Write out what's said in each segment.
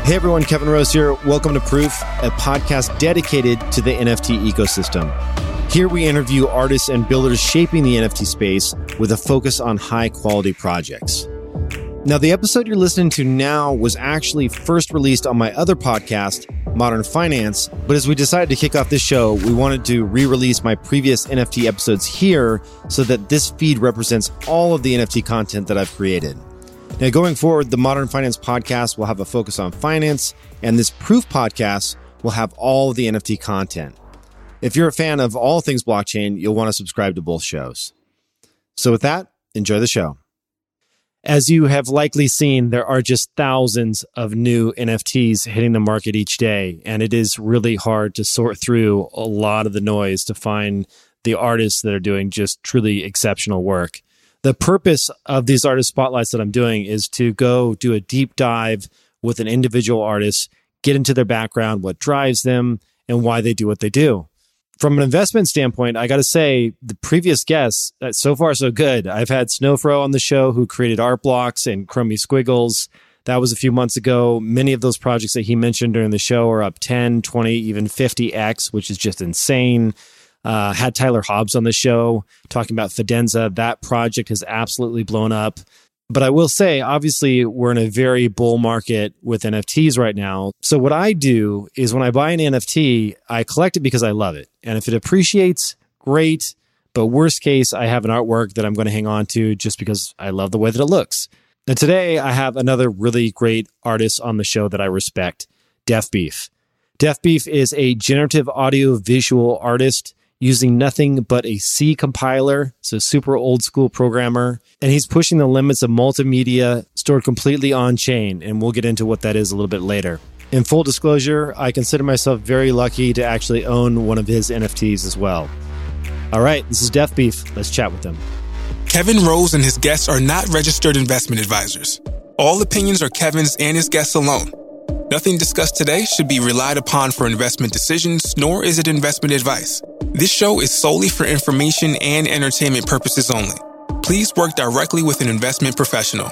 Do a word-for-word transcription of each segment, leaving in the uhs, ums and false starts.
Hey everyone, Kevin Rose here. Welcome to Proof, a podcast dedicated to the N F T ecosystem. Here we interview artists and builders shaping the N F T space with a focus on high quality projects. Now, the episode you're listening to now was actually first released on my other podcast, Modern Finance, but as we decided to kick off this show, we wanted to re-release my previous N F T episodes here so that this feed represents all of the N F T content that I've created. Now, going forward, the Modern Finance podcast will have a focus on finance, and this Proof podcast will have all of the N F T content. If you're a fan of all things blockchain, you'll want to subscribe to both shows. So with that, enjoy the show. As you have likely seen, there are just thousands of new N F Ts hitting the market each day, and it is really hard to sort through a lot of the noise to find the artists that are doing just truly exceptional work. The purpose of these artist spotlights that I'm doing is to go do a deep dive with an individual artist, get into their background, what drives them, and why they do what they do. From an investment standpoint, I got to say, the previous guests, uh, so far so good. I've had Snowfro on the show who created Art Blocks and Chromie Squiggles. That was a few months ago. Many of those projects that he mentioned during the show are up ten, twenty, even fifty x, which is just insane. Uh, had Tyler Hobbs on the show talking about Fidenza. That project has absolutely blown up. But I will say, obviously, we're in a very bull market with N F Ts right now. So what I do is when I buy an N F T, I collect it because I love it. And if it appreciates, great. But worst case, I have an artwork that I'm going to hang on to just because I love the way that it looks. And today, I have another really great artist on the show that I respect, Def Beef. Def Beef is a generative audio visual artist using nothing but a C compiler. It's a super old school programmer. And he's pushing the limits of multimedia stored completely on chain. And we'll get into what that is a little bit later. In full disclosure, I consider myself very lucky to actually own one of his N F Ts as well. All right, this is Def Beef. Let's chat with him. Kevin Rose and his guests are not registered investment advisors. All opinions are Kevin's and his guests alone. Nothing discussed today should be relied upon for investment decisions, nor is it investment advice. This show is solely for information and entertainment purposes only. Please work directly with an investment professional.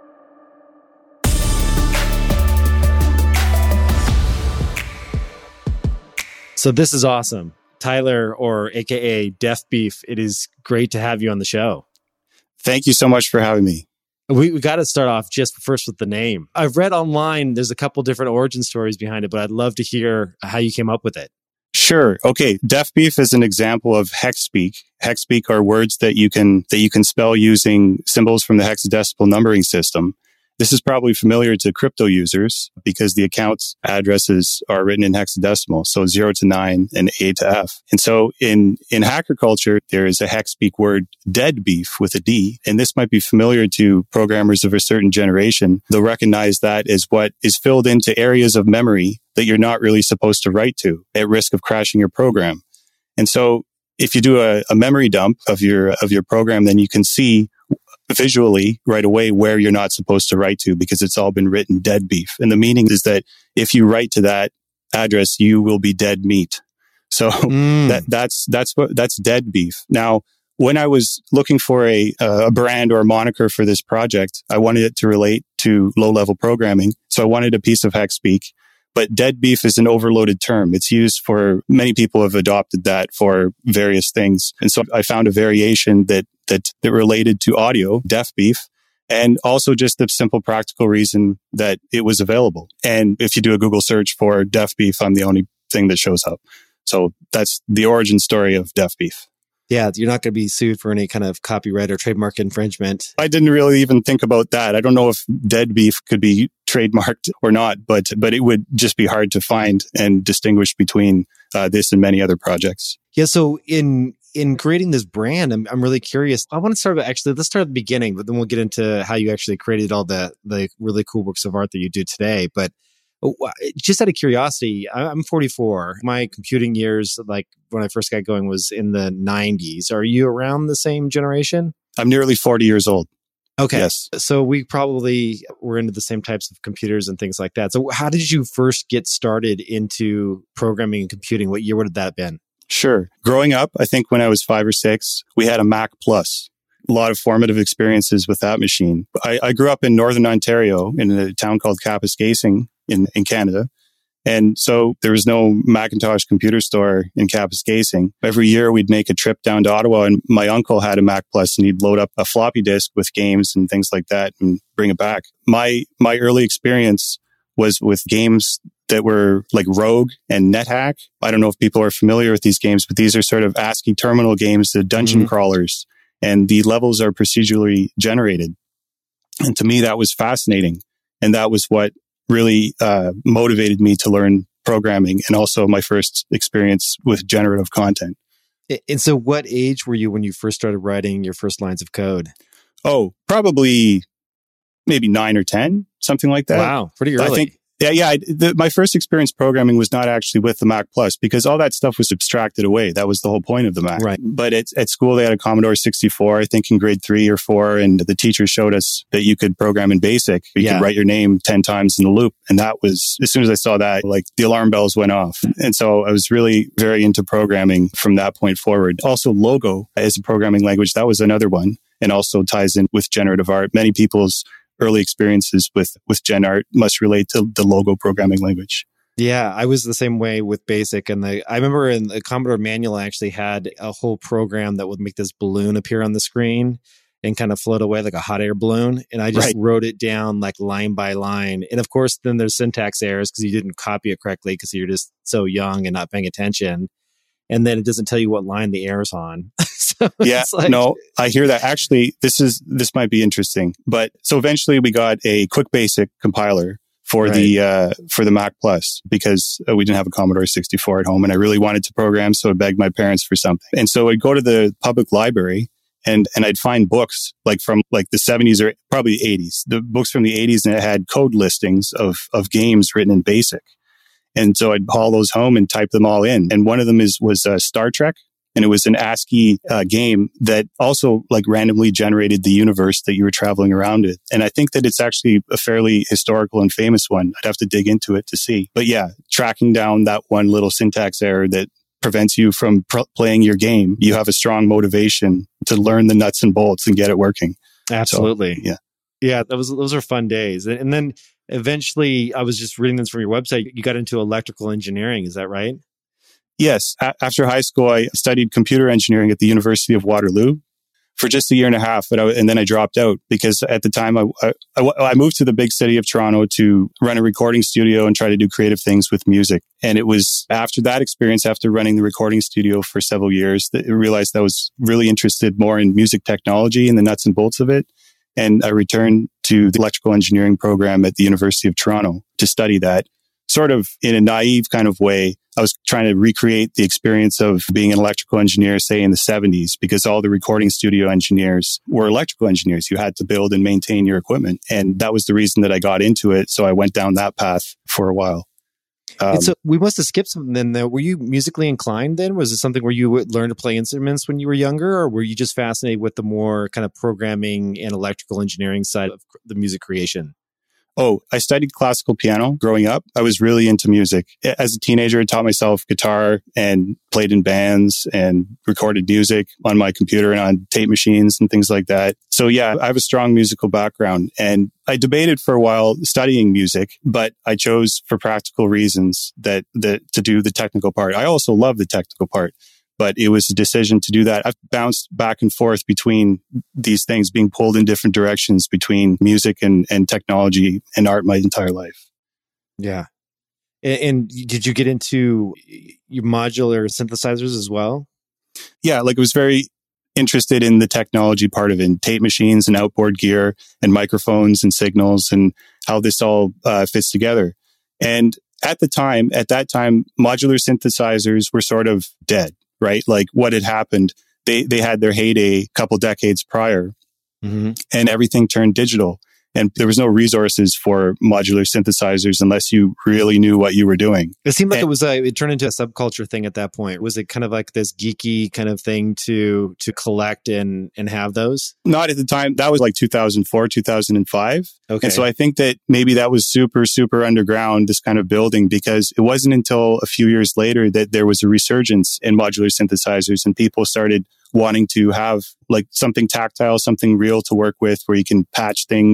So this is awesome. Tyler, or A K A Def Beef, it is great to have you on the show. Thank you so much for having me. We, we got to start off just first with the name. I've read online, there's a couple different origin stories behind it, but I'd love to hear how you came up with it. Sure. Okay. Def Beef is an example of hex speak. Hex speak are words that you can, that you can spell using symbols from the hexadecimal numbering system. This is probably familiar to crypto users because the account's addresses are written in hexadecimal. So zero to nine and A to F. And so in, in hacker culture, there is a hex speak word, dead beef with a D. And this might be familiar to programmers of a certain generation. They'll recognize that as what is filled into areas of memory that you're not really supposed to write to at risk of crashing your program. And so if you do a, a memory dump of your, of your program, then you can see visually right away where you're not supposed to write to because it's all been written dead beef. And the meaning is that if you write to that address, you will be dead meat. So mm. that, that's, that's what, that's dead beef. Now, when I was looking for a, a brand or a moniker for this project, I wanted it to relate to low level programming. So I wanted a piece of hex speak. But dead beef is an overloaded term. It's used for, many people have adopted that for various things. And so I found a variation that, that, that related to audio, Def Beef, and also just the simple practical reason that it was available. And if you do a Google search for Def Beef, I'm the only thing that shows up. So that's the origin story of Def Beef. Yeah, you're not going to be sued for any kind of copyright or trademark infringement. I didn't really even think about that. I don't know if dead beef could be trademarked or not, but but it would just be hard to find and distinguish between uh, this and many other projects. Yeah, so in in creating this brand, I'm I'm really curious. I want to start with, actually, let's start at the beginning, but then we'll get into how you actually created all the the really cool works of art that you do today. But just out of curiosity, I'm forty-four. My computing years, like when I first got going, was in the nineties. Are you around the same generation? I'm nearly forty years old. Okay. Yes. So we probably were into the same types of computers and things like that. So how did you first get started into programming and computing? What year would have that been? Sure. Growing up, I think when I was five or six, we had a Mac Plus. A lot of formative experiences with that machine. I, I grew up in Northern Ontario in a town called Kapuskasing. in, in Canada. And so there was no Macintosh computer store in Kapuskasing. Every year we'd make a trip down to Ottawa, and my uncle had a Mac Plus, and he'd load up a floppy disk with games and things like that and bring it back. My my early experience was with games that were like Rogue and NetHack. I don't know if people are familiar with these games, but these are sort of ASCII terminal games, the dungeon mm-hmm. crawlers, and the levels are procedurally generated. And to me, that was fascinating. And that was what really uh, motivated me to learn programming, and also my first experience with generative content. And so what age were you when you first started writing your first lines of code? Oh, probably maybe nine or ten, something like that. Wow, pretty early. I think, yeah, yeah. I, the, my first experience programming was not actually with the Mac Plus, because all that stuff was abstracted away. That was the whole point of the Mac. Right. But at, at school, they had a Commodore sixty-four, I think in grade three or four. And the teacher showed us that you could program in BASIC. You yeah. could write your name ten times in a loop. And that was, as soon as I saw that, like the alarm bells went off. And so I was really very into programming from that point forward. Also, Logo as a programming language, that was another one, and also ties in with generative art. Many people's early experiences with, with Gen Art must relate to the Logo programming language. Yeah, I was the same way with BASIC. And the, I remember in the Commodore manual, I actually had a whole program that would make this balloon appear on the screen and kind of float away like a hot air balloon. And I just right. wrote it down like line by line. And of course, then there's syntax errors because you didn't copy it correctly because you're just so young and not paying attention. And then it doesn't tell you what line the error's on. so yeah, like, no, I hear that. Actually, this is this might be interesting. But so eventually we got a Quick Basic compiler for right. the uh, for the Mac Plus, because uh, we didn't have a Commodore sixty-four at home, and I really wanted to program, so I begged my parents for something. And so I'd go to the public library, and and I'd find books like from like the seventies or probably eighties, the books from the eighties, and it had code listings of of games written in BASIC. And so I'd haul those home and type them all in. And one of them is was uh, Star Trek. And it was an ASCII uh, game that also like randomly generated the universe that you were traveling around it. And I think that it's actually a fairly historical and famous one. I'd have to dig into it to see. But yeah, tracking down that one little syntax error that prevents you from pr- playing your game, you have a strong motivation to learn the nuts and bolts and get it working. Absolutely. So, yeah. Yeah, that was those are fun days. And, and then eventually, I was just reading this from your website, you got into electrical engineering. Is that right? Yes. A- after high school, I studied computer engineering at the University of Waterloo for just a year and a half. But I, and then I dropped out because at the time I, I, I moved to the big city of Toronto to run a recording studio and try to do creative things with music. And it was after that experience, after running the recording studio for several years, that I realized I was really interested more in music technology and the nuts and bolts of it. And I returned to the electrical engineering program at the University of Toronto to study that. Sort of in a naive kind of way, I was trying to recreate the experience of being an electrical engineer, say in the seventies, because all the recording studio engineers were electrical engineers. You had to build and maintain your equipment. And that was the reason that I got into it. So I went down that path for a while. Um, and so we must have skipped something then. Though. Were you musically inclined then? Was it something where you would learn to play instruments when you were younger, or were you just fascinated with the more kind of programming and electrical engineering side of the music creation? Oh, I studied classical piano growing up. I was really into music. As a teenager, I taught myself guitar and played in bands and recorded music on my computer and on tape machines and things like that. So yeah, I have a strong musical background, and I debated for a while studying music, but I chose for practical reasons that, that to do the technical part. I also love the technical part, but it was a decision to do that. I've bounced back and forth between these things, being pulled in different directions between music and, and technology and art my entire life. Yeah. And, and did you get into your modular synthesizers as well? Yeah, like I was very interested in the technology part of it, and tape machines and outboard gear and microphones and signals and how this all uh, fits together. And at the time, at that time, modular synthesizers were sort of dead. Right? Like what had happened, they they had their heyday a couple decades prior, mm-hmm. and everything turned digital. And there was no resources for modular synthesizers unless you really knew what you were doing. It seemed like and, it was a, it turned into a subculture thing at that point. Was it kind of like this geeky kind of thing to to collect and and have those? Not at the time. That was like two thousand four, two thousand five. Okay. And so I think that maybe that was super, super underground, this kind of building, because it wasn't until a few years later that there was a resurgence in modular synthesizers and people started wanting to have like something tactile, something real to work with where you can patch things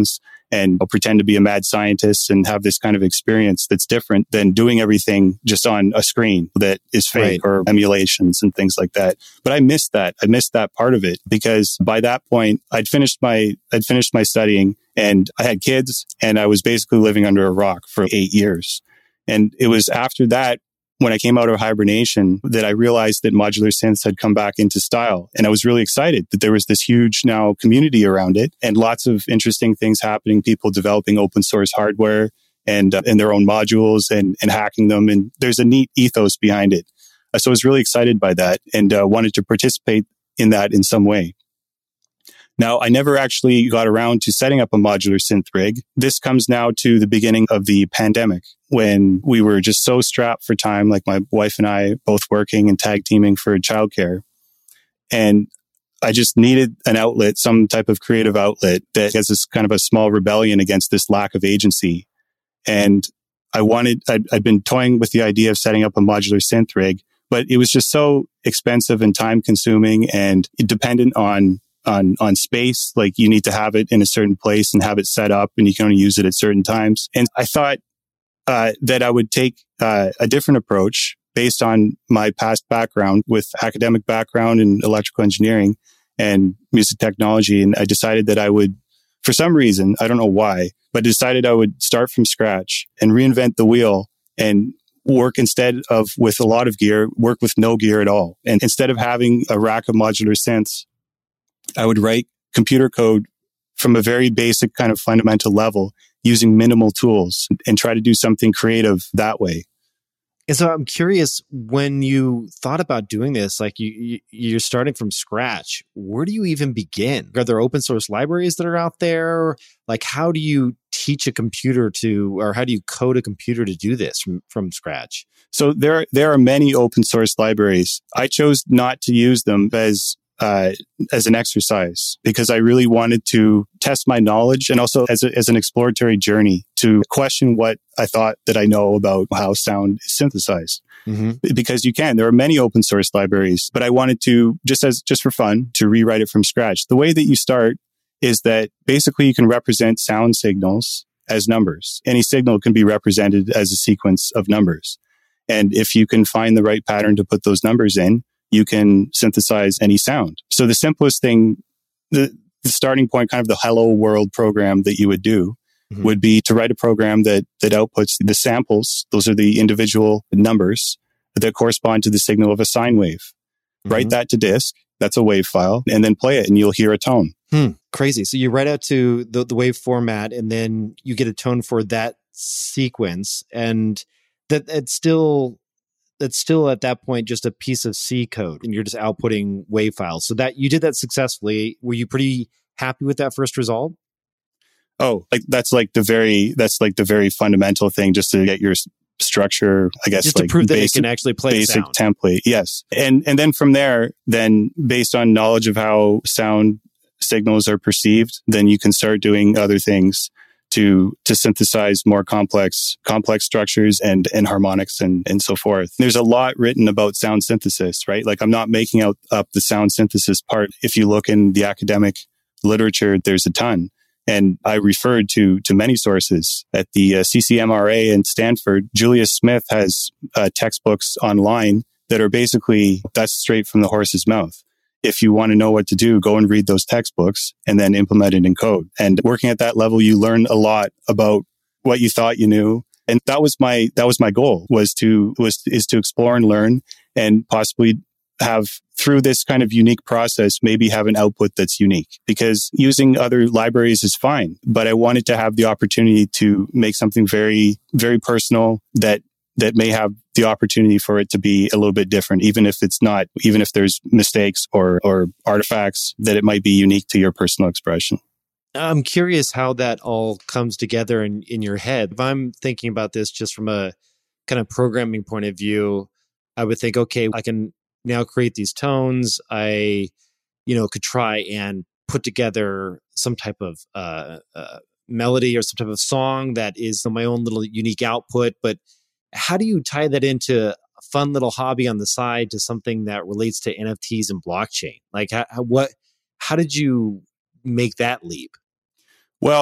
and I'll pretend to be a mad scientist and have this kind of experience that's different than doing everything just on a screen that is fake, right, or emulations and things like that. But I missed that. I missed that part of it because by that point I'd finished my, I'd finished my studying and I had kids and I was basically living under a rock for eight years. And it was after that, when I came out of hibernation, that I realized that modular synths had come back into style. And I was really excited that there was this huge now community around it and lots of interesting things happening, people developing open source hardware and, uh, and their own modules and, and hacking them. And there's a neat ethos behind it. Uh, so I was really excited by that and uh, wanted to participate in that in some way. Now, I never actually got around to setting up a modular synth rig. This comes now to the beginning of the pandemic when we were just so strapped for time, like my wife and I both working and tag teaming for childcare. And I just needed an outlet, some type of creative outlet that has this kind of a small rebellion against this lack of agency. And I wanted, I'd, I'd been toying with the idea of setting up a modular synth rig, but it was just so expensive and time consuming and dependent on on on space. Like you need to have it in a certain place and have it set up and you can only use it at certain times. And I thought uh, that I would take uh, a different approach based on my past background with academic background in electrical engineering and music technology. And I decided that I would, for some reason, I don't know why, but decided I would start from scratch and reinvent the wheel and work instead of with a lot of gear, work with no gear at all. And instead of having a rack of modular synths, I would write computer code from a very basic kind of fundamental level using minimal tools and try to do something creative that way. And so I'm curious, when you thought about doing this, like you, you, you're starting from scratch, where do you even begin? Are there open source libraries that are out there? Like, how do you teach a computer to, or how do you code a computer to do this from, from scratch? So there, there are many open source libraries. I chose not to use them as Uh, as an exercise because I really wanted to test my knowledge and also as, a, as an exploratory journey to question what I thought that I know about how sound is synthesized. Mm-hmm. Because you can, there are many open source libraries, but I wanted to just as, just for fun, to rewrite it from scratch. The way that you start is that basically you can represent sound signals as numbers. Any signal can be represented as a sequence of numbers. And if you can find the right pattern to put those numbers in, you can synthesize any sound. So the simplest thing, the, the starting point, kind of the hello world program that you would do mm-hmm. would be to write a program that, that outputs the samples. Those are the individual numbers that correspond to the signal of a sine wave. Mm-hmm. Write that to disk. That's a wave file and then play it and you'll hear a tone. Hmm. Crazy. So you write out to the, the wave format and then you get a tone for that sequence and that it's still... That's still at that point just a piece of C code and you're just outputting wave files. So that you did that successfully. Were you pretty happy with that first result? Oh, like that's like the very, that's like the very fundamental thing just to get your structure, I guess, just like to prove that basic, it can actually play basic sound. template. Yes. And, and then from there, then based on knowledge of how sound signals are perceived, then you can start doing other things to to synthesize more complex complex structures and and harmonics and and so forth. There's a lot written about sound synthesis, right? Like I'm not making out up the sound synthesis part. If you look in the academic literature, there's a ton. And I referred to to many sources at the uh, C C M R A in Stanford. Julius Smith has uh, textbooks online that are basically, that's straight from the horse's mouth. If you want to know what to do, go and read those textbooks and then implement it in code. And working at that level, you learn a lot about what you thought you knew. And that was my, that was my goal was to, was, is to explore and learn and possibly have through this kind of unique process, maybe have an output that's unique because using other libraries is fine. But I wanted to have the opportunity to make something very, very personal that that may have the opportunity for it to be a little bit different, even if it's not, even if there's mistakes or, or artifacts, that it might be unique to your personal expression. I'm curious how that all comes together in, in your head. If I'm thinking about this just from a kind of programming point of view, I would think, okay, I can now create these tones. I, you know, could try and put together some type of uh, uh, melody or some type of song that is my own little unique output. But how do you tie that into a fun little hobby on the side to something that relates to N F Ts and blockchain? Like, how, how what? How did you make that leap? Well,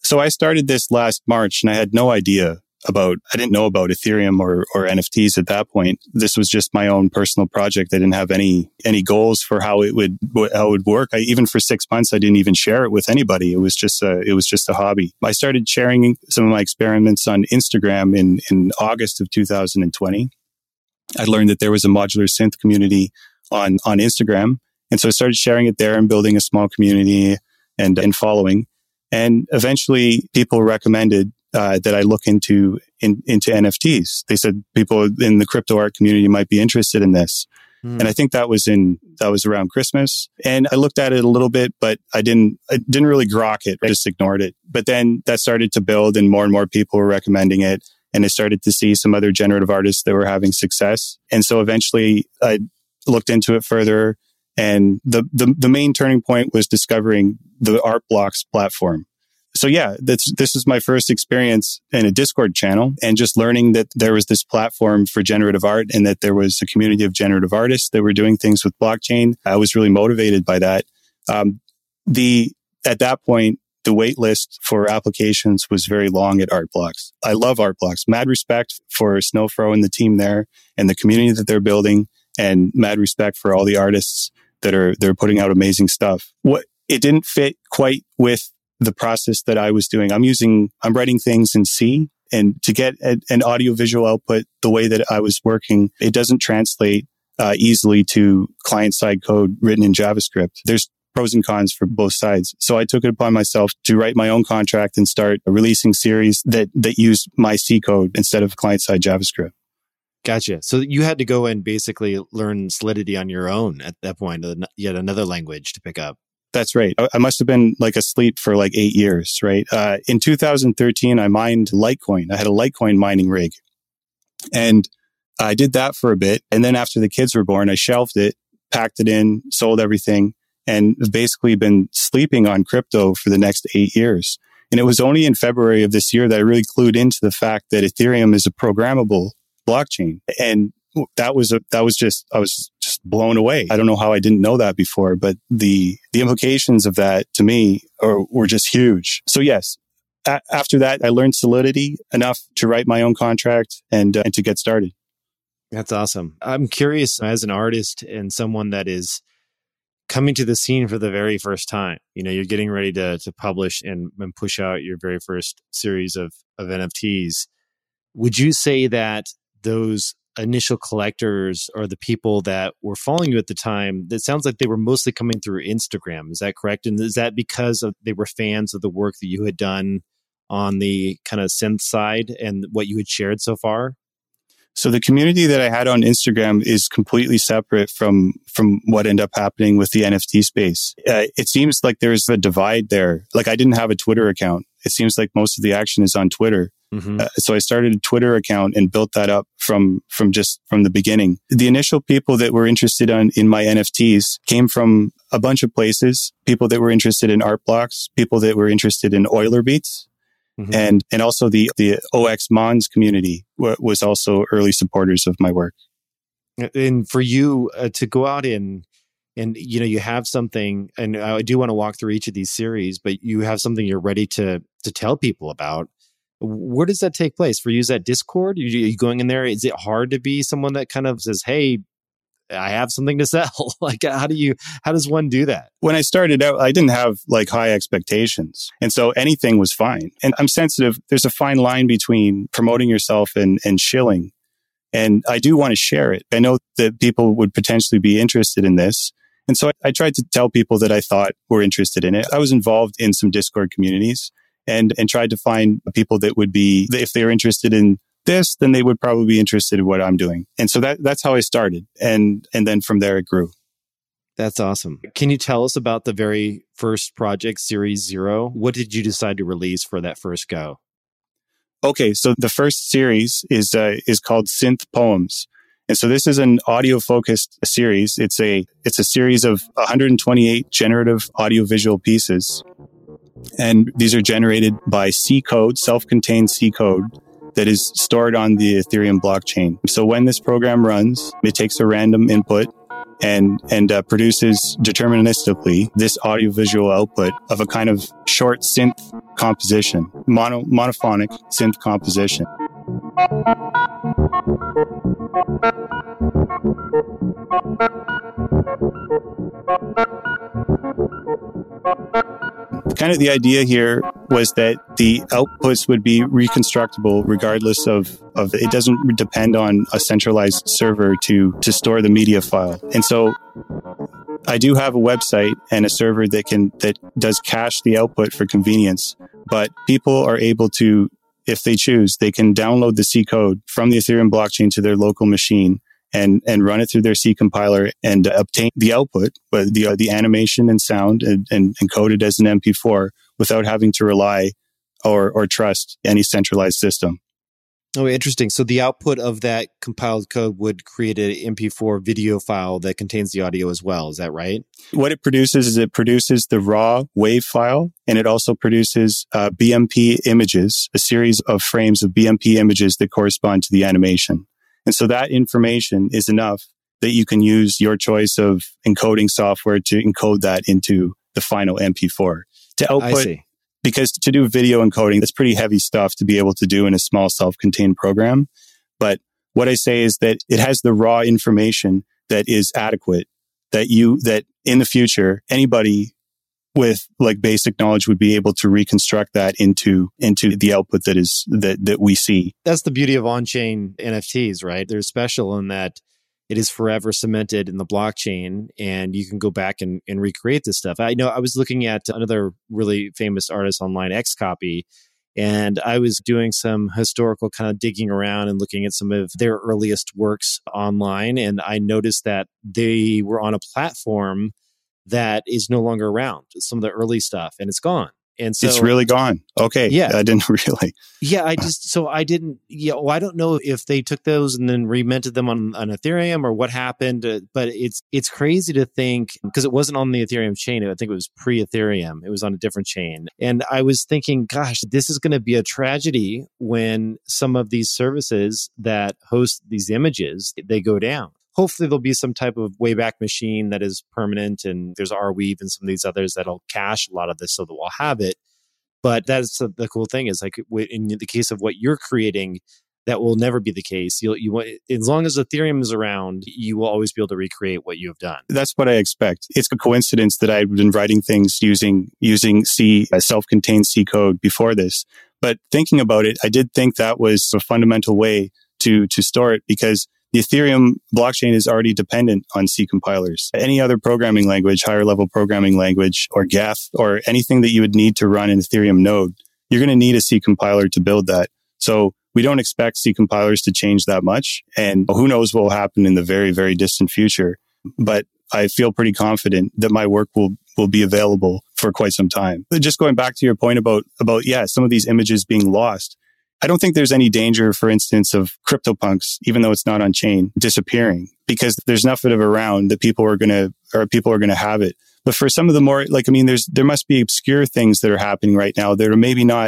So I started this last March and I had no idea about, I didn't know about Ethereum or, or N F Ts at that point. This was just my own personal project. I didn't have any, any goals for how it would, how it would work. I, even for six months, I didn't even share it with anybody. It was just a, it was just a hobby. I started sharing some of my experiments on Instagram in, in August of two thousand twenty. I learned that there was a modular synth community on, on Instagram. And so I started sharing it there and building a small community and, and following. And eventually people recommended Uh, that I look into in, into N F Ts. They said people in the crypto art community might be interested in this. Mm. And I think that was in, that was around Christmas. And I looked at it a little bit, but I didn't, I didn't really grok it. I just ignored it. But then that started to build and more and more people were recommending it. And I started to see some other generative artists that were having success. And so eventually I looked into it further. And the, the, the main turning point was discovering the Artblocks platform. So yeah, this, this is my first experience in a Discord channel and just learning that there was this platform for generative art and that there was a community of generative artists that were doing things with blockchain. I was really motivated by that. Um, the, at that point, the wait list for applications was very long at Artblocks. I love Artblocks. Mad respect for Snowfro and the team there and the community that they're building, and mad respect for all the artists that are, they're putting out amazing stuff. What, it didn't fit quite with the process that I was doing. I'm using, I'm writing things in C, and to get a, an audio visual output the way that I was working, it doesn't translate uh, easily to client side code written in JavaScript. There's pros and cons for both sides. So I took it upon myself to write my own contract and start releasing series that, that used my C code instead of client side JavaScript. Gotcha. So you had to go and basically learn Solidity on your own at that point, yet another language to pick up. That's right. I must have been like asleep for like eight years, right? Uh, in two thousand thirteen, I mined Litecoin. I had a Litecoin mining rig. And I did that for a bit. And then after the kids were born, I shelved it, packed it in, sold everything, and basically been sleeping on crypto for the next eight years. And it was only in February of this year that I really clued into the fact that Ethereum is a programmable blockchain. And that was a, that was just, I was just blown away. I don't know how I didn't know that before, but the, the implications of that to me are, were just huge. So yes, a- after that, I learned Solidity enough to write my own contract and, uh, and to get started. That's awesome. I'm curious, as an artist and someone that is coming to the scene for the very first time, you know, you're getting ready to, to publish and, and push out your very first series of, of N F Ts. Would you say that those initial collectors or the people that were following you at the time, that sounds like they were mostly coming through Instagram. Is that correct? And is that because of, they were fans of the work that you had done on the kind of synth side and what you had shared so far? So the community that I had on Instagram is completely separate from, from what ended up happening with the N F T space. Uh, it seems like there's a divide there. Like I didn't have a Twitter account. It seems like most of the action is on Twitter. Mm-hmm. Uh, so I started a Twitter account and built that up from, from just from the beginning. The initial people that were interested in, in my N F Ts came from a bunch of places. People that were interested in Artblocks, people that were interested in Euler Beats. Mm-hmm. And, and also the, the O X Mons community w- was also early supporters of my work. And for you uh, to go out and, and, you know, you have something, and I do want to walk through each of these series, but you have something you're ready to, to tell people about. Where does that take place? For you, is that Discord? Are you, are you going in there? Is it hard to be someone that kind of says, hey, I have something to sell? Like, how do you, how does one do that? When I started out, I didn't have like high expectations. And so anything was fine. And I'm sensitive. There's a fine line between promoting yourself and, and shilling. And I do want to share it. I know that people would potentially be interested in this. And so I, I tried to tell people that I thought were interested in it. I was involved in some Discord communities and, and tried to find people that would be, if they were interested in this, then they would probably be interested in what I'm doing. And so that that's how I started. And and then from there it grew. That's awesome. Can you tell us about the very first project, Series Zero? What did you decide to release for that first go? Okay, so the first series is uh, is called Synth Poems. And so this is an audio focused series. It's a it's a series of one hundred twenty-eight generative audiovisual pieces. And these are generated by C code, self-contained C code, that is stored on the Ethereum blockchain. So when this program runs, it takes a random input and and uh, produces deterministically this audiovisual output of a kind of short synth composition, mono, monophonic synth composition. Kind of the idea here was that the outputs would be reconstructible regardless of, of it doesn't depend on a centralized server to, to store the media file. And so I do have a website and a server that can, that does cache the output for convenience, but people are able to, if they choose, they can download the C code from the Ethereum blockchain to their local machine and, and run it through their C compiler and obtain the output, but the, uh, the animation and sound and, and encoded as an M P four without having to rely or, or trust any centralized system. Oh, interesting. So the output of that compiled code would create an M P four video file that contains the audio as well. Is that right? What it produces is it produces the raw wave file, and it also produces uh, B M P images, a series of frames of B M P images that correspond to the animation. And so that information is enough that you can use your choice of encoding software to encode that into the final M P four. To output, I see. Because to do video encoding, that's pretty heavy stuff to be able to do in a small self-contained program. But what I say is that it has the raw information that is adequate, that you, that in the future, anybody with like basic knowledge would be able to reconstruct that into, into the output that is, that, that we see. That's the beauty of on-chain N F Ts, right? They're special in that it is forever cemented in the blockchain, and you can go back and, and recreate this stuff. I know I was looking at another really famous artist online, Xcopy, and I was doing some historical kind of digging around and looking at some of their earliest works online, and I noticed that they were on a platform that is no longer around, some of the early stuff, and it's gone. And so it's really gone. Okay. Yeah. I didn't really. Yeah. I just, so I didn't, yeah, well, I don't know if they took those and then reminted them on, on Ethereum or what happened, uh, but it's, it's crazy to think, because it wasn't on the Ethereum chain. I think it was pre-Ethereum. It was on a different chain. And I was thinking, gosh, this is going to be a tragedy when some of these services that host these images, they go down. Hopefully there'll be some type of Wayback Machine that is permanent, and there's Arweave and some of these others that'll cache a lot of this so that we'll have it. But that's the, the cool thing is, like in the case of what you're creating, that will never be the case. You'll, you want, as long as Ethereum is around, you will always be able to recreate what you have done. That's what I expect. It's a coincidence that I've been writing things using using C, a self-contained C code before this. But thinking about it, I did think that was a fundamental way to to store it, because the Ethereum blockchain is already dependent on C compilers. Any other programming language, higher level programming language, or G A F, or anything that you would need to run an Ethereum node, you're going to need a C compiler to build that. So we don't expect C compilers to change that much. And who knows what will happen in the very, very distant future. But I feel pretty confident that my work will, will be available for quite some time. But just going back to your point about, about, yeah, some of these images being lost. I don't think there's any danger, for instance, of CryptoPunks, even though it's not on chain, disappearing, because there's enough of it around that people are going to, or people are going to have it. But for some of the more, like, I mean, there's, there must be obscure things that are happening right now that are maybe not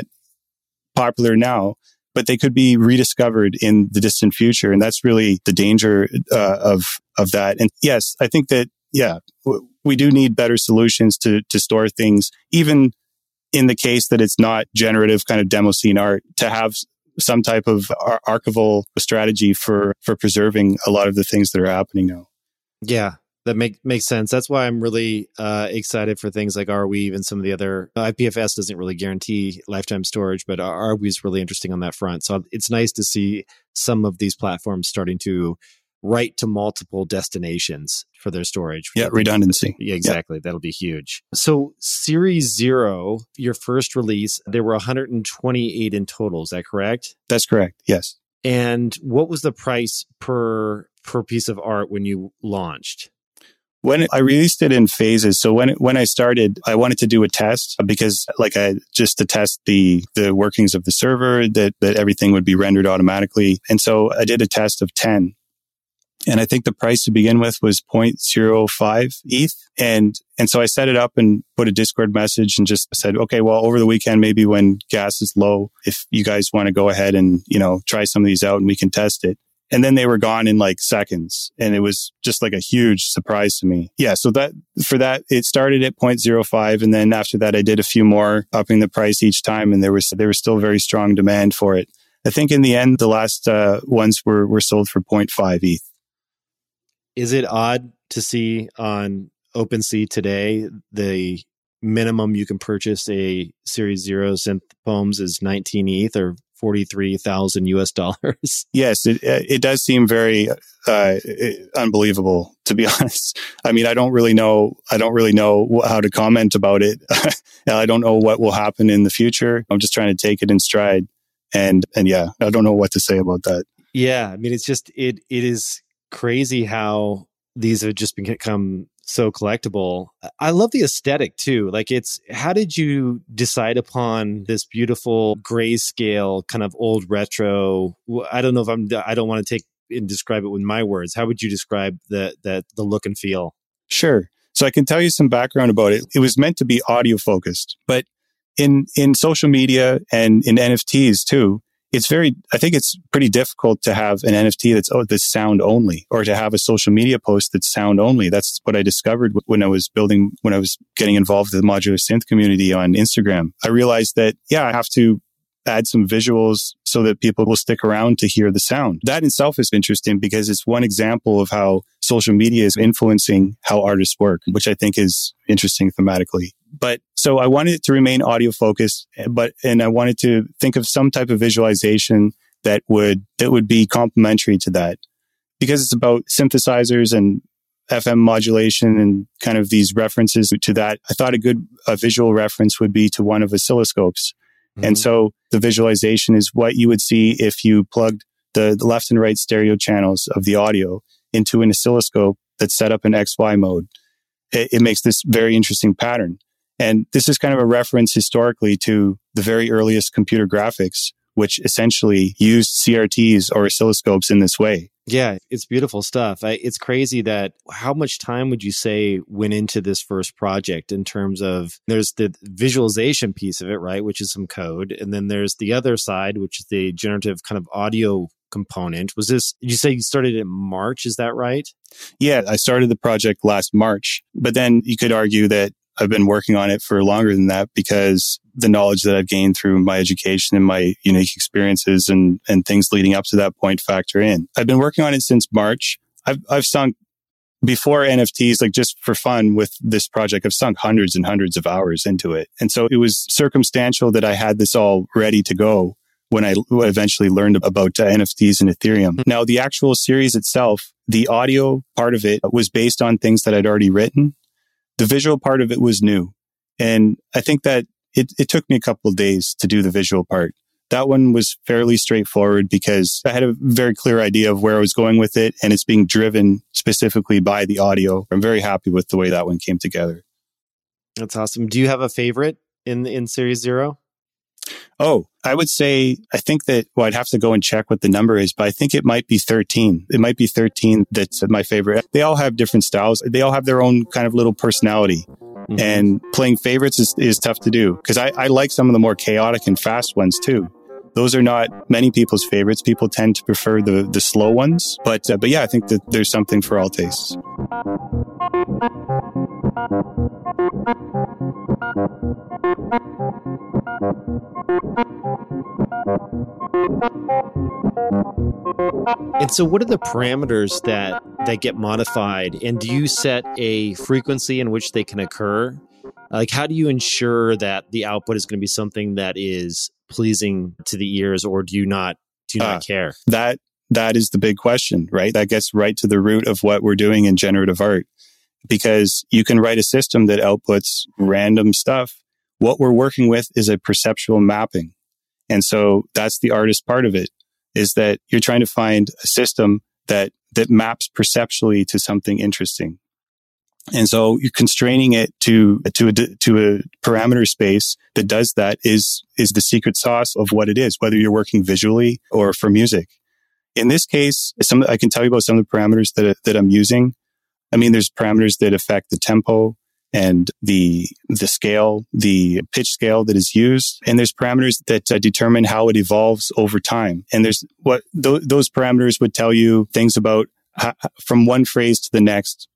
popular now, but they could be rediscovered in the distant future. And that's really the danger uh, of, of that. And yes, I think that, yeah, w- we do need better solutions to, to store things, even in the case that it's not generative kind of demo scene art, to have some type of ar- archival strategy for, for preserving a lot of the things that are happening now. Yeah, that make, makes sense. That's why I'm really uh, excited for things like Arweave and some of the other. I P F S doesn't really guarantee lifetime storage, but Arweave is really interesting on that front. So it's nice to see some of these platforms starting to write to multiple destinations for their storage. Yeah, redundancy. Yeah, exactly. Yeah. That'll be huge. So Series Zero, your first release, there were one hundred twenty-eight in total. Is that correct? That's correct. Yes. And what was the price per per piece of art when you launched? When it, I released it in phases. So when it, when I started, I wanted to do a test because, like, I just to test the the workings of the server, that that everything would be rendered automatically. And so I did a test of ten. And I think the price to begin with was zero point zero five E T H. And, and so I set it up and put a Discord message and just said, okay, well, over the weekend, maybe when gas is low, if you guys want to go ahead and, you know, try some of these out and we can test it. And then they were gone in like seconds. And it was just like a huge surprise to me. Yeah. So that for that, it started at zero point zero five. And then after that, I did a few more, upping the price each time. And there was, there was still very strong demand for it. I think in the end, the last uh, ones were, were sold for zero point five E T H. Is it odd to see on OpenSea today, the minimum you can purchase a Series Zero synth poems is nineteen E T H or forty-three thousand U S dollars? Yes, it it does seem very uh, unbelievable, to be honest. I mean, I don't really know. I don't really know how to comment about it. I don't know what will happen in the future. I'm just trying to take it in stride, and and yeah, I don't know what to say about that. Yeah, I mean, it's just it it is crazy how these have just become so collectible. I love the aesthetic too. Like it's, how did you decide upon this beautiful grayscale kind of old retro? I don't know if I'm, I don't want to take and describe it with my words. How would you describe the, the, the look and feel? Sure. So I can tell you some background about it. It was meant to be audio focused, but in, in social media and in N F Ts too, it's very, I think it's pretty difficult to have an N F T that's, oh, that's sound only, or to have a social media post that's sound only. That's what I discovered when I was building, when I was getting involved with the modular synth community on Instagram. I realized that, yeah, I have to add some visuals so that people will stick around to hear the sound. That in itself is interesting because it's one example of how social media is influencing how artists work, which I think is interesting thematically. But so I wanted it to remain audio focused, but, and I wanted to think of some type of visualization that would, that would be complementary to that, because it's about synthesizers and F M modulation and kind of these references to that. I thought a good a visual reference would be to one of oscilloscopes. Mm-hmm. And so the visualization is what you would see if you plugged the, the left and right stereo channels of the audio into an oscilloscope that's set up in X Y mode. It, it makes this very interesting pattern. And this is kind of a reference historically to the very earliest computer graphics, which essentially used C R Ts or oscilloscopes in this way. Yeah, it's beautiful stuff. I, it's crazy that how much time would you say went into this first project in terms of, there's the visualization piece of it, right? Which is some code. And then there's the other side, which is the generative kind of audio component. Was this, did you say you started in March? Is that right? Yeah, I started the project last March, but then you could argue that I've been working on it for longer than that because the knowledge that I've gained through my education and my unique experiences and, and things leading up to that point factor in. I've been working on it since March. I've, I've sunk before N F Ts, like just for fun with this project, I've sunk hundreds and hundreds of hours into it. And so it was circumstantial that I had this all ready to go when I eventually learned about uh, N F Ts and Ethereum. Now, the actual series itself, the audio part of it was based on things that I'd already written. The visual part of it was new. And I think that it, it took me a couple of days to do the visual part. That one was fairly straightforward because I had a very clear idea of where I was going with it, and it's being driven specifically by the audio. I'm very happy with the way that one came together. That's awesome. Do you have a favorite in, in Series Zero? Oh, I would say, I think that, well, I'd have to go and check what the number is, but I think it might be thirteen. It might be thirteen that's my favorite. They all have different styles. They all have their own kind of little personality. Mm-hmm. And playing favorites is, is tough to do because I, I like some of the more chaotic and fast ones too. Those are not many people's favorites. People tend to prefer the, the slow ones. But, uh, but yeah, I think that there's something for all tastes. And so what are the parameters that, that get modified? And do you set a frequency in which they can occur? Like, how do you ensure that the output is going to be something that is pleasing to the ears, or do you not, do you not uh, care? That, that is the big question, right? That gets right to the root of what we're doing in generative art, because you can write a system that outputs random stuff. What we're working with is a perceptual mapping. And so that's the artist part of it, is that you're trying to find a system that, that maps perceptually to something interesting. And so you're constraining it to, to a, to a parameter space that does that is, is the secret sauce of what it is, whether you're working visually or for music. In this case, some, I can tell you about some of the parameters that, that I'm using. I mean, there's parameters that affect the tempo, and the the scale, the pitch scale that is used. And there's parameters that uh, determine how it evolves over time. And there's what th- those parameters would tell you things about how, from one phrase to the next.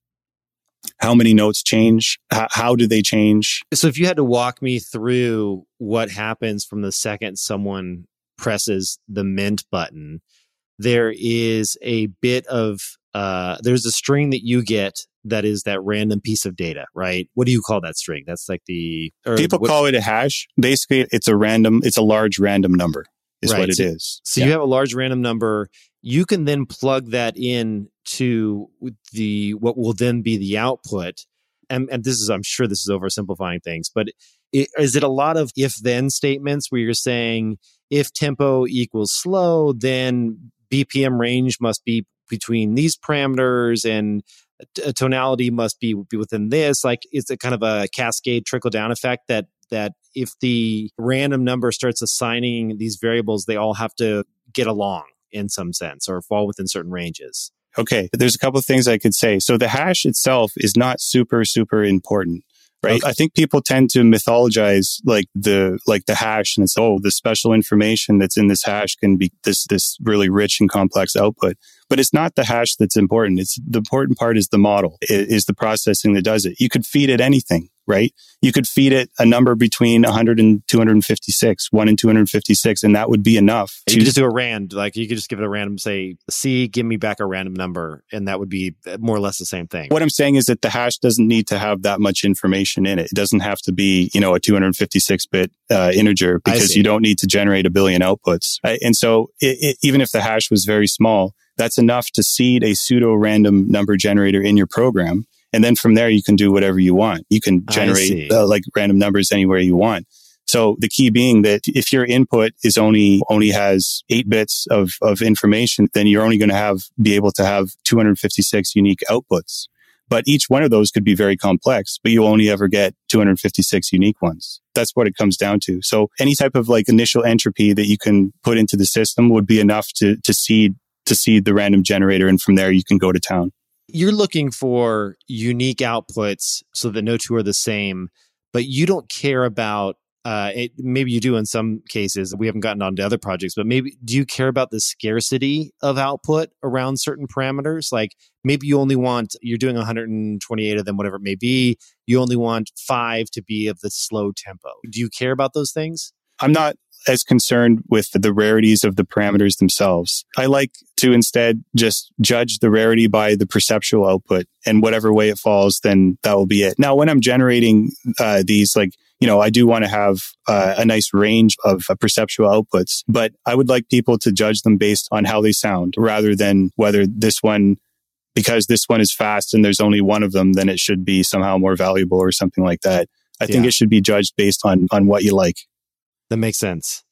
How many notes change? How, how do they change? So if you had to walk me through what happens from the second someone presses the mint button, there is a bit of, uh, there's a string that you get that is that random piece of data, right? What do you call that string? That's like the... Or People what, call it a hash. Basically, it's a random, it's a large random number is right. what it so, is. So yeah. you have a large random number. You can then plug that in to the what will then be the output. And, and this is, I'm sure this is oversimplifying things, but it, is it a lot of if-then statements where you're saying if tempo equals slow, then B P M range must be between these parameters and a tonality must be, be within this? Like, it's a kind of a cascade trickle-down effect that that if the random number starts assigning these variables, they all have to get along in some sense or fall within certain ranges. Okay, there's a couple of things I could say. So the hash itself is not super, super important, right? Okay. I think people tend to mythologize like the like the hash, and it's, oh, the special information that's in this hash can be this this really rich and complex output. But it's not the hash that's important. It's the important part is the model, is the processing that does it. You could feed it anything, right? You could feed it a number between one hundred and two hundred fifty-six, one and two hundred fifty-six, and that would be enough. You could just do a rand, like you could just give it a random, say, C, give me back a random number, and that would be more or less the same thing. What I'm saying is that the hash doesn't need to have that much information in it. It doesn't have to be, you know, a two hundred fifty-six bit uh, integer, because you don't need to generate a billion outputs. Right? And so it, it, even if the hash was very small, that's enough to seed a pseudo-random number generator in your program. And then from there, you can do whatever you want. You can generate uh, like random numbers anywhere you want. So the key being that if your input is only only has eight bits of, of information, then you're only going to have be able to have two hundred fifty-six unique outputs. But each one of those could be very complex, but you only ever get two hundred fifty-six unique ones. That's what it comes down to. So any type of like initial entropy that you can put into the system would be enough to to seed to seed the random generator, and from there you can go to town. You're looking for unique outputs so that no two are the same, but you don't care about, uh, it, maybe you do in some cases. We haven't gotten on to other projects, but maybe do you care about the scarcity of output around certain parameters? Like maybe you only want, you're doing one hundred twenty-eight of them, whatever it may be. You only want five to be of the slow tempo. Do you care about those things? I'm not as concerned with the rarities of the parameters themselves. I like to instead just judge the rarity by the perceptual output, and whatever way it falls, then that will be it. Now, when I'm generating uh, these, like, you know, I do want to have uh, a nice range of uh, perceptual outputs, but I would like people to judge them based on how they sound rather than whether this one, because this one is fast and there's only one of them, then it should be somehow more valuable or something like that. I think yeah. it should be judged based on on what you like. That makes sense.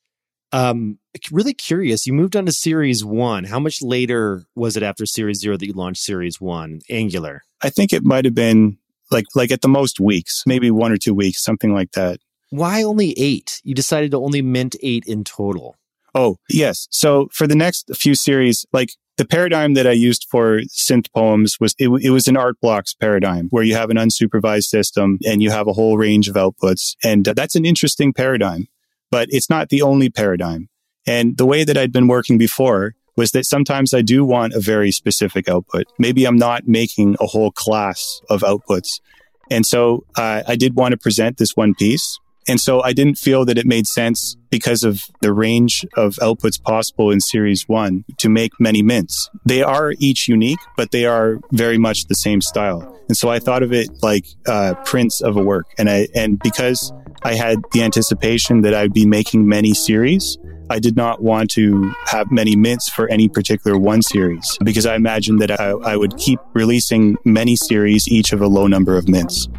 Um, really curious. You moved on to Series One. How much later was it after Series Zero that you launched Series One, Angular? I think it might have been like like at the most weeks, maybe one or two weeks, something like that. Why only eight? You decided to only mint eight in total. Oh, yes. So for the next few series, like the paradigm that I used for synth poems was, it, it was an art blocks paradigm where you have an unsupervised system and you have a whole range of outputs. And uh, that's an interesting paradigm. But it's not the only paradigm. And the way that I'd been working before was that sometimes I do want a very specific output. Maybe I'm not making a whole class of outputs. And so uh, I did want to present this one piece. And so I didn't feel that it made sense, because of the range of outputs possible in Series One, to make many mints. They are each unique, but they are very much the same style. And so I thought of it like uh, prints of a work. And I and because I had the anticipation that I'd be making many series, I did not want to have many mints for any particular one series, because I imagined that I, I would keep releasing many series, each of a low number of mints.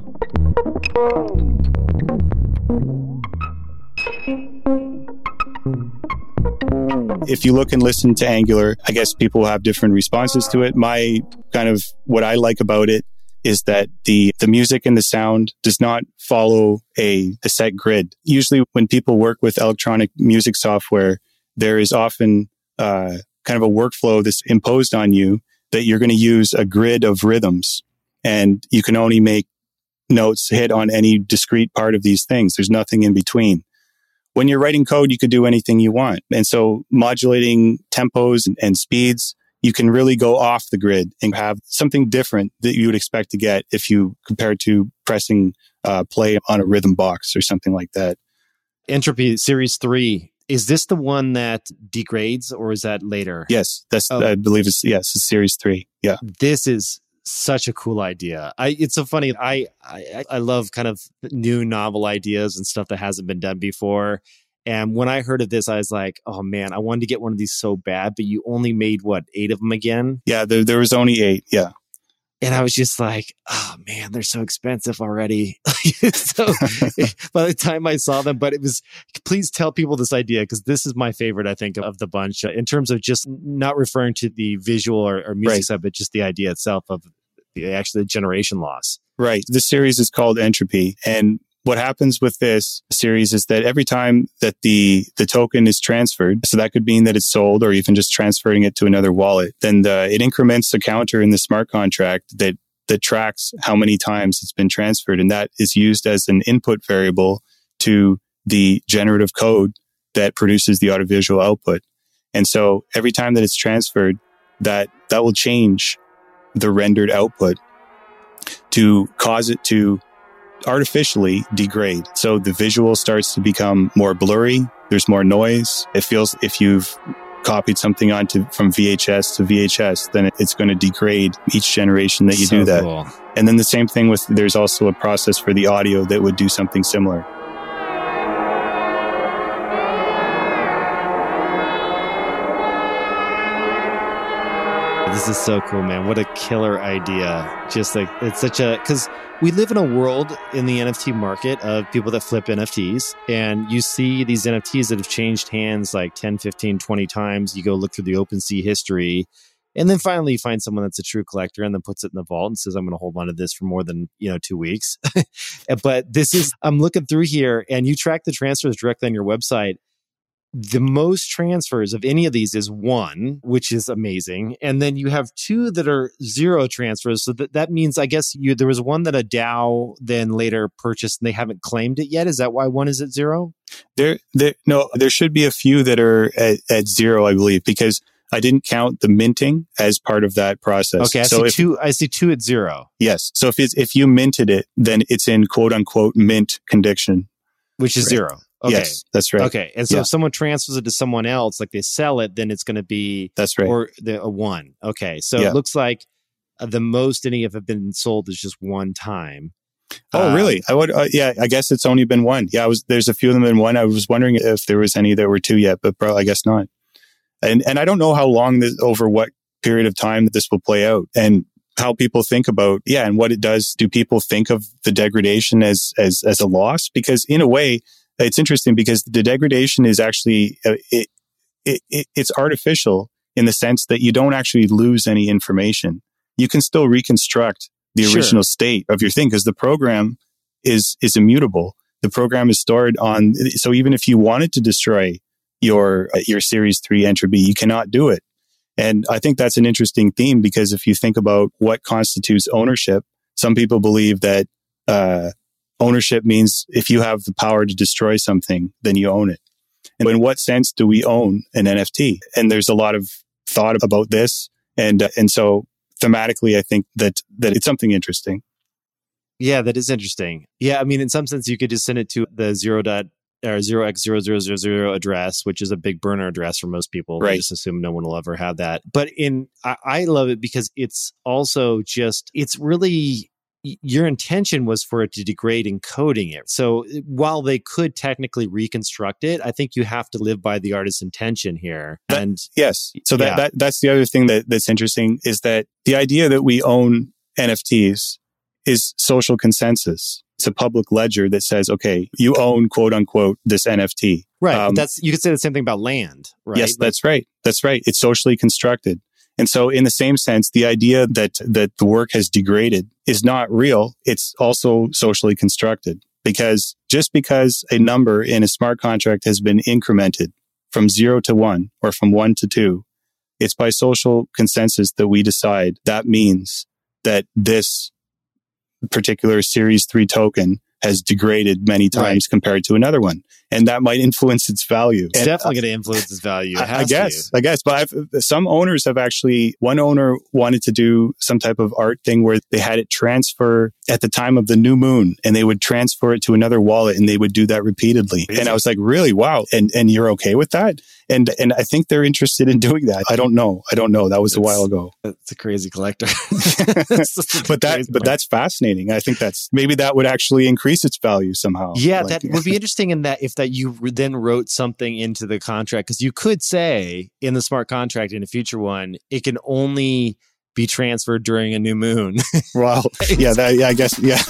If you look and listen to Angular, I guess people have different responses to it. My kind of what I like about it is that the the music and the sound does not follow a, a set grid. Usually when people work with electronic music software, there is often uh, kind of a workflow that's imposed on you that you're going to use a grid of rhythms, and you can only make notes hit on any discrete part of these things. There's nothing in between. When you're writing code, you could do anything you want. And so modulating tempos and speeds, you can really go off the grid and have something different that you would expect to get if you compare to pressing uh, play on a rhythm box or something like that. Entropy Series three, is this the one that degrades or is that later? Yes, that's oh. I believe it's, yes, it's Series three. Yeah. This is such a cool idea. I It's so funny. I, I I love kind of new novel ideas and stuff that hasn't been done before. And when I heard of this, I was like, oh man, I wanted to get one of these so bad, but you only made what, eight of them again? Yeah, there, there was only eight. Yeah. And I was just like, oh man, they're so expensive already. So by the time I saw them, but it was, please tell people this idea, because this is my favorite, I think, of the bunch uh, in terms of just not referring to the visual or, or music right. side, but just the idea itself of the actually generation loss. Right. This series is called Entropy. And what happens with this series is that every time that the, the token is transferred, so that could mean that it's sold or even just transferring it to another wallet, then the, it increments the counter in the smart contract that, that tracks how many times it's been transferred. And that is used as an input variable to the generative code that produces the audiovisual output. And so every time that it's transferred, that, that will change the rendered output to cause it to artificially degrade. So the visual starts to become more blurry. There's more noise. It feels, if you've copied something onto from V H S to V H S, then it's going to degrade each generation that you so do that. Cool. And then the same thing with, there's also a process for the audio that would do something similar. This is so cool, man. What a killer idea. Just like, it's such a, because we live in a world in the N F T market of people that flip N F Ts, and you see these N F Ts that have changed hands like ten, fifteen, twenty times. You go look through the OpenSea history, and then finally you find someone that's a true collector and then puts it in the vault and says, I'm going to hold on to this for more than, you know, two weeks. But this is, I'm looking through here, and you track the transfers directly on your website. The most transfers of any of these is one, which is amazing. And then you have two that are zero transfers. So that, that means, I guess, you there was one that a DAO then later purchased and they haven't claimed it yet. Is that why one is at zero? There, there, no, there should be a few that are at, at zero, I believe, because I didn't count the minting as part of that process. Okay, I so see if, two. I see two at zero. Yes. So if it's, if you minted it, then it's in quote unquote mint condition, which is right. zero. Okay. Yes, that's right. Okay. And so yeah. if someone transfers it to someone else, like they sell it, then it's going to be... That's right. Or the, a one. Okay. So yeah. it looks like uh, the most any of have been sold is just one time. Oh, um, really? I would, uh, yeah, I guess it's only been one. Yeah, I was, there's a few of them in one. I was wondering if there was any that were two yet, but probably, I guess not. And, and I don't know how long this, over what period of time that this will play out, and how people think about, yeah, and what it does. Do people think of the degradation as, as, as a loss? Because in a way, it's interesting because the degradation is actually, uh, it, it, it, it's artificial in the sense that you don't actually lose any information. You can still reconstruct the sure. original state of your thing because the program is, is immutable. The program is stored on, so even if you wanted to destroy your, uh, your Series three Entropy, you cannot do it. And I think that's an interesting theme because if you think about what constitutes ownership, some people believe that, uh, ownership means if you have the power to destroy something, then you own it. And in what sense do we own an N F T? And there's a lot of thought about this. And, uh, and so thematically, I think that, that it's something interesting. Yeah, that is interesting. Yeah. I mean, in some sense, you could just send it to the zero dot or zero x zero zero zero zero address, which is a big burner address for most people. Right. They just assume no one will ever have that. But in, I, I love it because it's also just, it's really, your intention was for it to degrade encoding it. So while they could technically reconstruct it, I think you have to live by the artist's intention here. That, and yes. So that, yeah. that that's the other thing that, that's interesting is that the idea that we own N F Ts is social consensus. It's a public ledger that says, okay, you own quote unquote this N F T. Right. Um, that's you could say the same thing about land, right? Yes, that's right. That's right. It's socially constructed. And so in the same sense, the idea that, that the work has degraded is not real. It's also socially constructed because just because a number in a smart contract has been incremented from zero to one or from one to two, it's by social consensus that we decide that means that this particular Series three token has degraded many times right. compared to another one. And that might influence its value. It's and, definitely going to influence its value. It I, I guess, to. I guess. But I've, some owners have actually, one owner wanted to do some type of art thing where they had it transfer at the time of the new moon, and they would transfer it to another wallet, and they would do that repeatedly. Amazing. And I was like, really? Wow. And and you're okay with that? And and I think they're interested in doing that. I don't know. I don't know. That was it's, a while ago. It's a crazy collector. but that but that's fascinating. I think that's, maybe that would actually increase its value somehow. Yeah, like, that would be interesting in that if that you then wrote something into the contract, because you could say in the smart contract in a future one, it can only be transferred during a new moon. Wow. Yeah, that, yeah, I guess, yeah.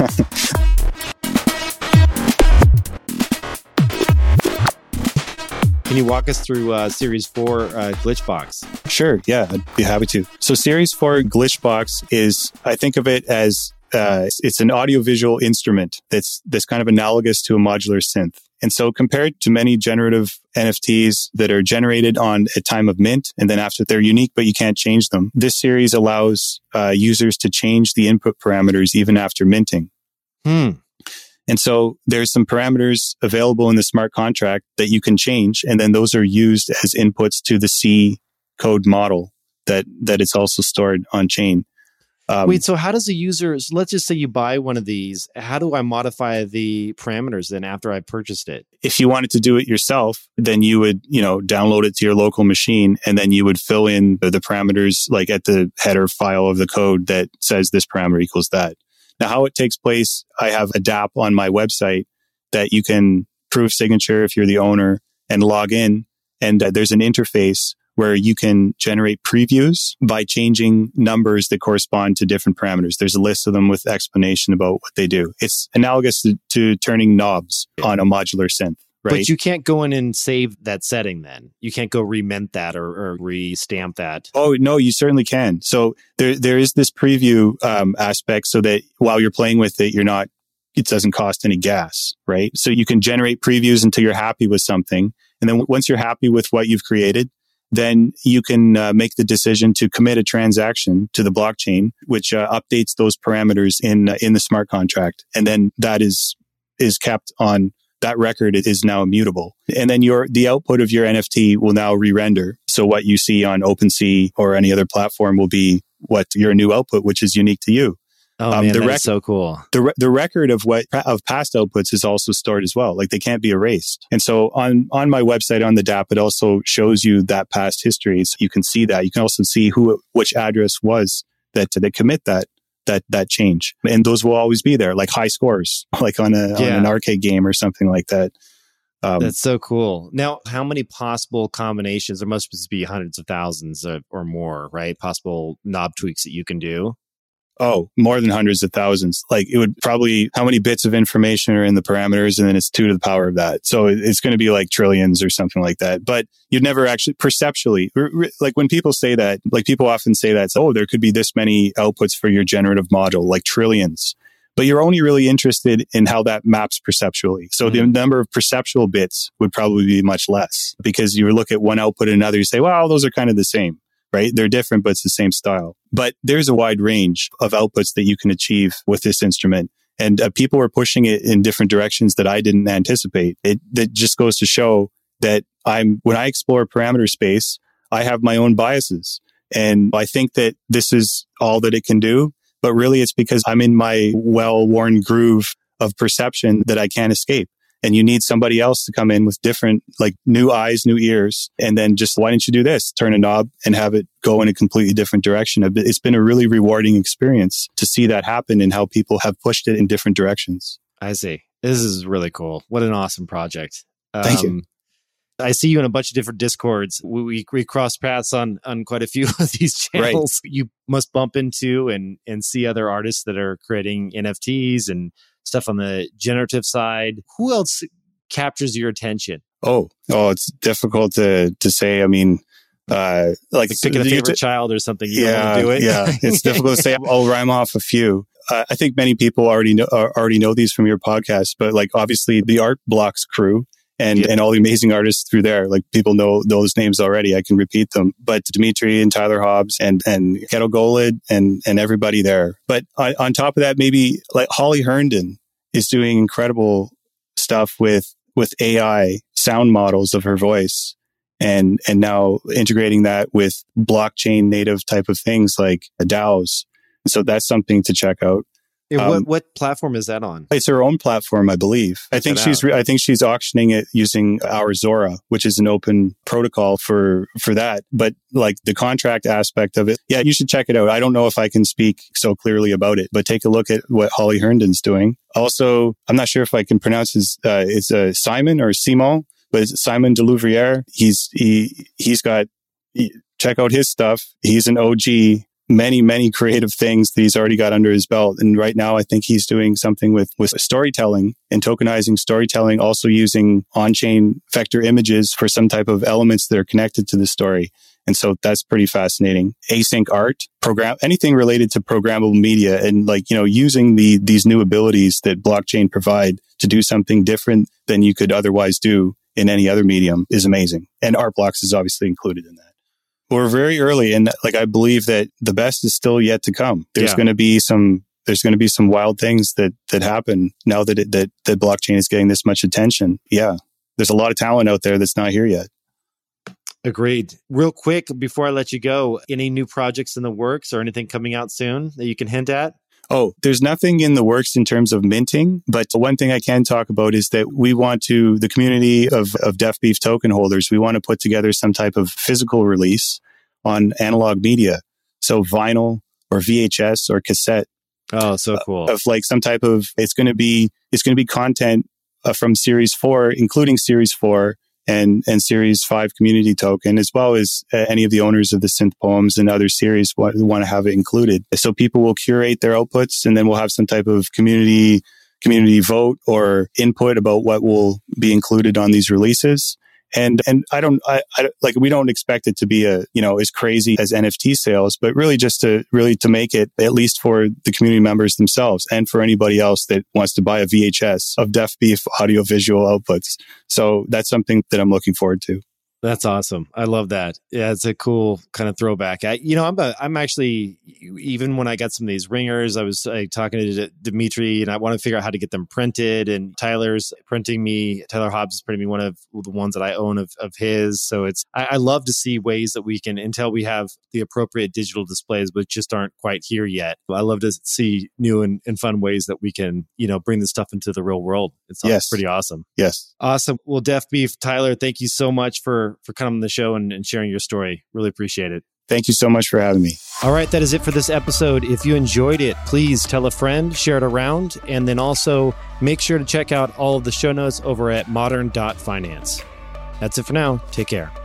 Can you walk us through uh, Series four uh, Glitchbox? Sure, yeah, I'd be happy to. So Series four Glitchbox is, I think of it as, uh, it's an audiovisual instrument that's, that's kind of analogous to a modular synth. And so compared to many generative N F Ts that are generated on a time of mint, and then after they're unique, but you can't change them, this series allows uh, users to change the input parameters even after minting. Hmm. And so there's some parameters available in the smart contract that you can change, and then those are used as inputs to the C code model that, that it's also stored on chain. Um, Wait, so how does a user, so let's just say you buy one of these, how do I modify the parameters then after I purchased it? If you wanted to do it yourself, then you would, you know, download it to your local machine, and then you would fill in the, the parameters like at the header file of the code that says this parameter equals that. Now, how it takes place, I have a dApp on my website that you can prove signature if you're the owner and log in, and uh, there's an interface where you can generate previews by changing numbers that correspond to different parameters. There's a list of them with explanation about what they do. It's analogous to, to turning knobs on a modular synth, right? But you can't go in and save that setting then. You can't go remint that or, or re-stamp that. Oh, no, you certainly can. So there there is this preview um, aspect so that while you're playing with it, you're not, it doesn't cost any gas, right? So you can generate previews until you're happy with something. And then once you're happy with what you've created, then you can uh, make the decision to commit a transaction to the blockchain, which uh, updates those parameters in uh, in the smart contract, and then that is is kept on that record. It is now immutable, and then your the output of your N F T will now re-render. So what you see on OpenSea or any other platform will be what your new output, which is unique to you. Oh um, man, the that rec- is so cool. The re- the record of what of past outputs is also stored as well. Like they can't be erased. And so on on my website on the dApp, it also shows you that past history, so you can see that. You can also see who which address was that that commit that that that change, and those will always be there, like high scores, like on a yeah. on an arcade game or something like that. Um, That's so cool. Now, how many possible combinations? There must be hundreds of thousands of, or more, right? Possible knob tweaks that you can do. Oh, more than hundreds of thousands. Like it would probably, how many bits of information are in the parameters, and then it's two to the power of that. So it's going to be like trillions or something like that. But you'd never actually perceptually, like when people say that, like people often say that, oh, there could be this many outputs for your generative model, like trillions. But you're only really interested in how that maps perceptually. So mm-hmm. the number of perceptual bits would probably be much less, because you look at one output and another, you say, well, those are kind of the same. Right? They're different, but it's the same style. But there's a wide range of outputs that you can achieve with this instrument. And uh, people are pushing it in different directions that I didn't anticipate. It that just goes to show that I'm, when I explore parameter space, I have my own biases. And I think that this is all that it can do. But really it's because I'm in my well-worn groove of perception that I can't escape. And you need somebody else to come in with different, like new eyes, new ears. And then just, why don't you do this? Turn a knob and have it go in a completely different direction. It's been a really rewarding experience to see that happen and how people have pushed it in different directions. I see. This is really cool. What an awesome project. Um, Thank you. I see you in a bunch of different Discords. We, we, we cross paths on, on quite a few of these channels. Right. You must bump into and, and see other artists that are creating N F Ts and stuff on the generative side. Who else captures your attention? Oh, oh, it's difficult to to say. I mean, uh, like, like picking a favorite t- child or something. You yeah, want to do it. Yeah, it's difficult to say. I'll rhyme off a few. Uh, I think many people already know uh, already know these from your podcast, but like obviously the Art Blocks crew and, yeah. and all the amazing artists through there. Like people know those names already. I can repeat them. But Dimitri and Tyler Hobbs and, and Keto Golid and, and everybody there. But on, on top of that, maybe like Holly Herndon is doing incredible stuff with, with A I sound models of her voice. And, and now integrating that with blockchain native type of things like DAOs. So that's something to check out. Yeah, Um, what what platform is that on? It's her own platform, I believe. I think she's re- I think she's auctioning it using our Zora, which is an open protocol for for that. But like the contract aspect of it, yeah, you should check it out. I don't know if I can speak so clearly about it, but take a look at what Holly Herndon's doing. Also, I'm not sure if I can pronounce his. Uh, it's uh, Simon or Simon, but it's Simon Delouvrier. He's he he's got. He, check out his stuff. He's an O G. Many, many creative things that he's already got under his belt. And right now, I think he's doing something with, with storytelling and tokenizing storytelling, also using on-chain vector images for some type of elements that are connected to the story. And so that's pretty fascinating. Async art, program, anything related to programmable media and like, you know, using the, these new abilities that blockchain provide to do something different than you could otherwise do in any other medium is amazing. And Artblocks is obviously included in that. We're very early, and like I believe that the best is still yet to come. There's Yeah. going to be some. There's going to be some wild things that that happen now that it, that that blockchain is getting this much attention. Yeah, there's a lot of talent out there that's not here yet. Agreed. Real quick before I let you go, any new projects in the works or anything coming out soon that you can hint at? Oh, there's nothing in the works in terms of minting, but one thing I can talk about is that we want to, the community of, of Def Beef token holders, we want to put together some type of physical release on analog media. So vinyl or V H S or cassette. Oh, so cool. Of like some type of, it's going to be, it's going to be content uh, from Series four, including Series four and, and Series five community token, as well as uh, any of the owners of the Synth Poems and other series want, want to have it included. So people will curate their outputs, and then we'll have some type of community community vote or input about what will be included on these releases. And and I don't I, I like we don't expect it to be a you know as crazy as N F T sales, but really just to really to make it at least for the community members themselves and for anybody else that wants to buy a V H S of Def Beef audio visual outputs. So that's something that I'm looking forward to. That's awesome. I love that. Yeah, it's a cool kind of throwback. I, you know, I'm a, I'm actually, even when I got some of these ringers, I was like, talking to D- Dimitri and I want to figure out how to get them printed. And Tyler's printing me, Tyler Hobbs is printing me one of the ones that I own of, of his. So it's, I, I love to see ways that we can, until we have the appropriate digital displays, but just aren't quite here yet. I love to see new and, and fun ways that we can, you know, bring this stuff into the real world. It's yes. pretty awesome. Yes. Awesome. Well, Def Beef, Tyler, thank you so much for for coming on the show and, and sharing your story. Really appreciate it. Thank you so much for having me. All right, that is it for this episode. If you enjoyed it, please tell a friend, share it around, and then also make sure to check out all of the show notes over at modern dot finance. That's it for now. Take care.